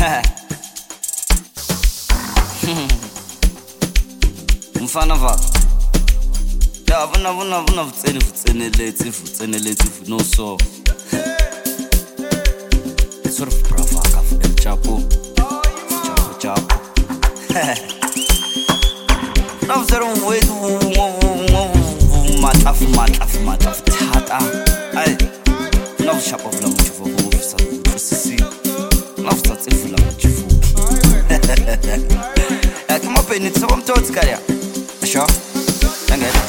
Mfana vaka. Ya vuna vutseneleti no so. Sort of bravaka El Chapo. Chapo. Now there are ways mataf tata. Ay. Now shop of lam chufu officer. Sisi. Now starts if lam chufu. Come up in it so I'm told Skaria. Sure. Thank you.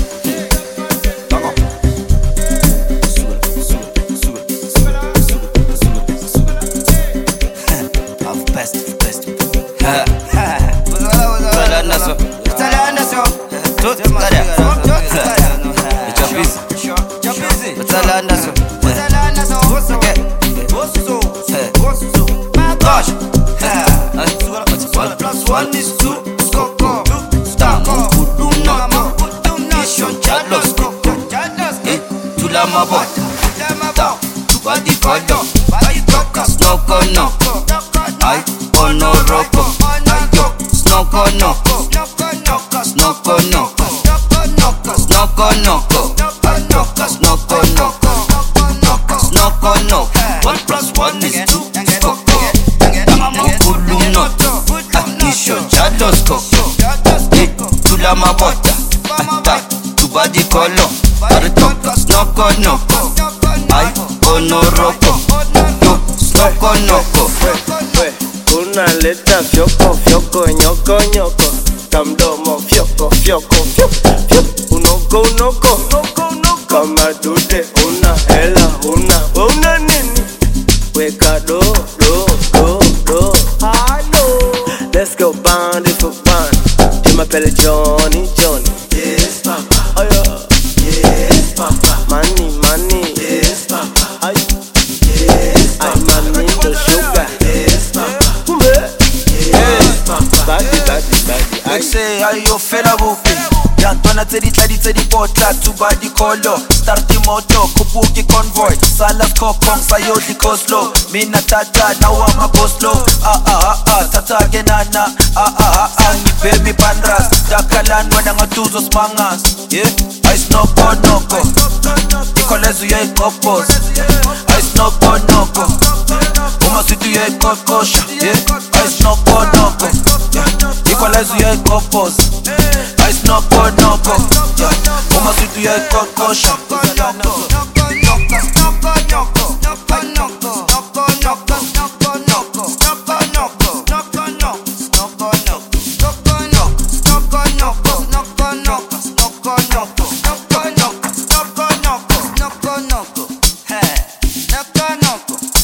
One is two, Skoko, Stamo, Udumno, Nation, Chalos, Tula Mabota, Tubadi Kodo, Ayuka, Snoko, Noko, I, Ono Roko, Snoko, Noko, Snoko, Noko, Snoko, Snoko, Noko, 1 + 1 is 2, Skoko, Tula Mabota, Tubadi Kolo, Snoko, Noko, I, Ono Roko, Snoko, Noko. Una letra fiocco, ñoco, Kamdomo, fiocco, Unoko, Kamadude, una hela, una nini, Weka do, hello, let's go band for band, je m'appelle Johnny, yes papa, oh yeah, yes papa, money, yes papa, ay, yes papa, I'm money to sugar, yes papa, yes papa, body, I say, ayo fela buki. Yantwana tsedi pota Tubadi Kolo, starti moto, kupuki convoy, salas kokong sayoti koslo, mina tata na wama koslo, tata genana, ngipe mi pandras, dakalan wana ngatuzo smangas, yeah, I snoko, ikolezu ya ikopos, I snoko, uma situ ya ikokosha, yeah, I snoko, ikolezu ya ikopos, I snoko, uma situ ya ikokosha.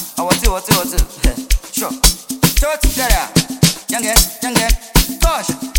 What's it? Sure. Together. Young, gosh.